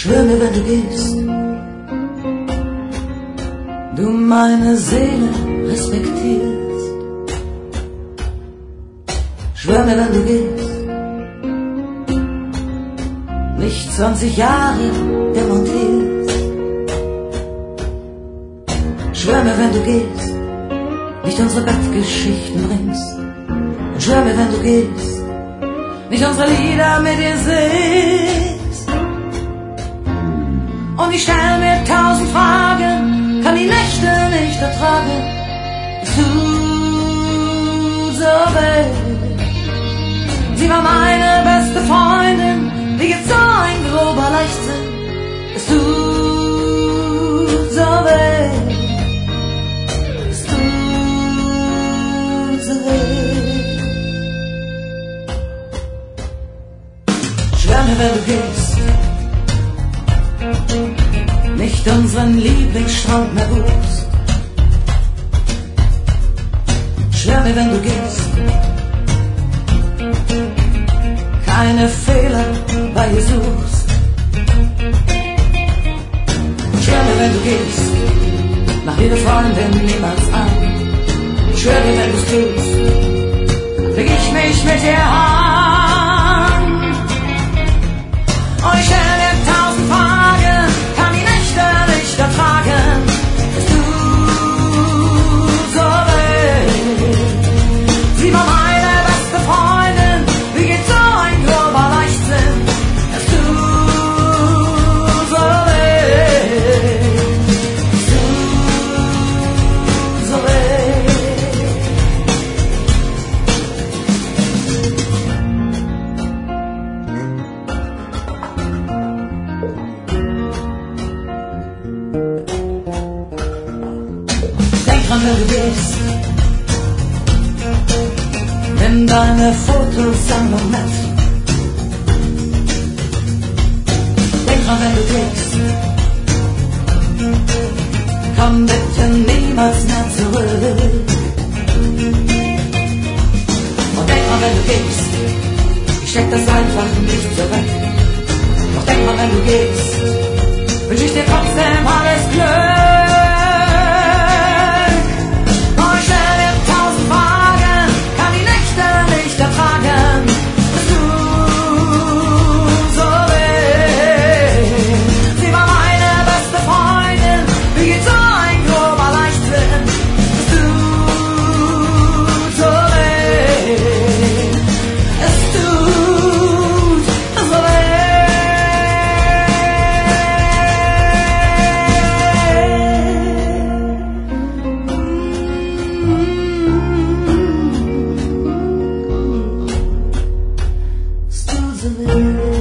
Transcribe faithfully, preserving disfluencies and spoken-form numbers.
Schwör mir, wenn du gehst, du meine Seele respektierst. Schwör mir, wenn du gehst, nicht zwanzig Jahre demontierst. Schwör mir, wenn du gehst, nicht unsere Bettgeschichten bringst. Und schwör mir, wenn du gehst, nicht unsere Lieder mit dir singst. Und ich stell mir tausend Fragen, kann die Nächte nicht ertragen. Es tut so weh. Sie war meine beste Freundin, wie jetzt so ein grober Leichtsinn. Es tut so weh. Es tut so weh. Schwör mir, wenn du gehst, nicht unseren Lieblingsstrand mehr buchst. Schwör mir, wenn du gehst, keine Fehler bei ihr suchst. Schwör mir, wenn du gehst, mach jede Freundin niemals an. Schwör mir, wenn du's tust, leg ich mich mit dir an. Und ich stell dir tausend Fragen, kann die Nächte nicht ertragen. Es tut so weh. Sie war meine beste Freundin, wie geht so ein grober Leichtsinn. Es tut so weh. Es tut so weh. Denk dran, wenn du gehst, nimm deine Fotosammlung mit. Denk dran, wenn du gehst, komm bitte niemals mehr zurück. Und denk dran, wenn du gehst, ich steck das einfach nicht zurück. Doch denk dran, wenn du gehst, wünsch ich dir trotzdem alles Glück. Und ich stell dir tausend Fragen, kann die Nächte nicht ertragen. Es tut so weh. Sie war meine beste Freundin, wie geht so ein grober Leichtsinn. Es tut so weh. Es tut so weh. Es tut so weh.